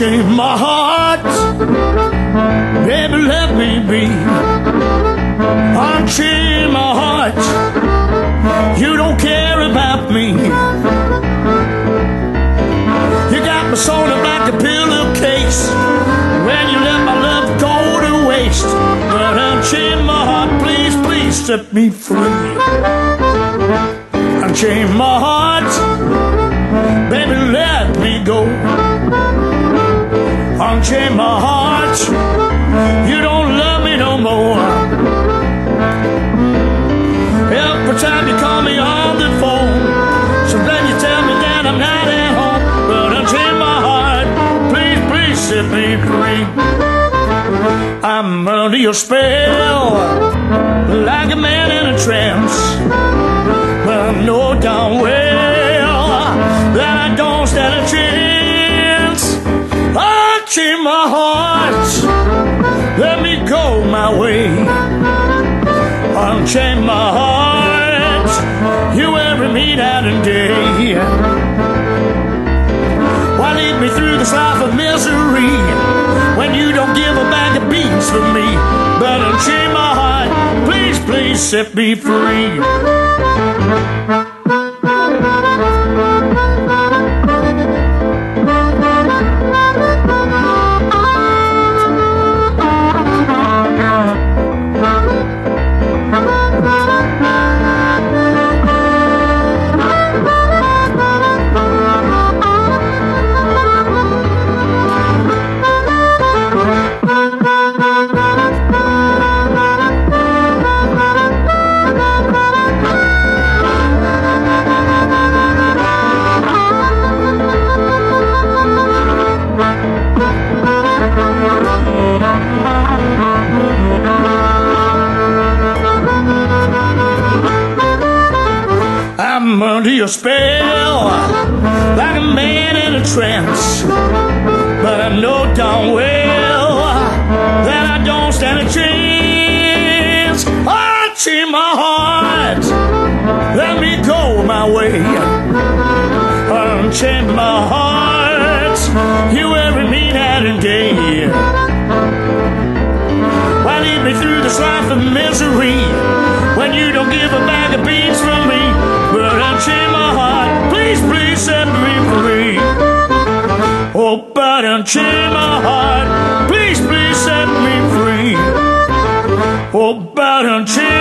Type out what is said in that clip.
unchain my heart. Baby, let me be. Unchain my heart. You don't care about me. You got me sewn up like a pillowcase when you let my love go to waste. But unchain my heart, please, please set me free. Unchain my heart. Baby, let me go. Unchain my heart. You don't love me no more. Every time you call me on the phone, so then you tell me that I'm not at home. But unchain my heart. Please, please set me free. I'm under your spell, like a man in a trance. But I know darn well that I don't stand a chance. Unchain my heart, let me go my way. Unchain my heart, you every me night and day. Why lead me through this life of misery when you don't give a bag of beans for me? But unchain my heart, please, please set me free. I'm under your spell, like a man in a trance. But I know darn well that I don't stand a chance. Unchain my heart, let me go my way. Unchain my heart, you every me night and day. Why lead me through this life of misery when you don't give a bag of beans for me? But unchain my heart, please, please set me free. Oh, but unchain my heart, please, please set me free. Oh, but unchain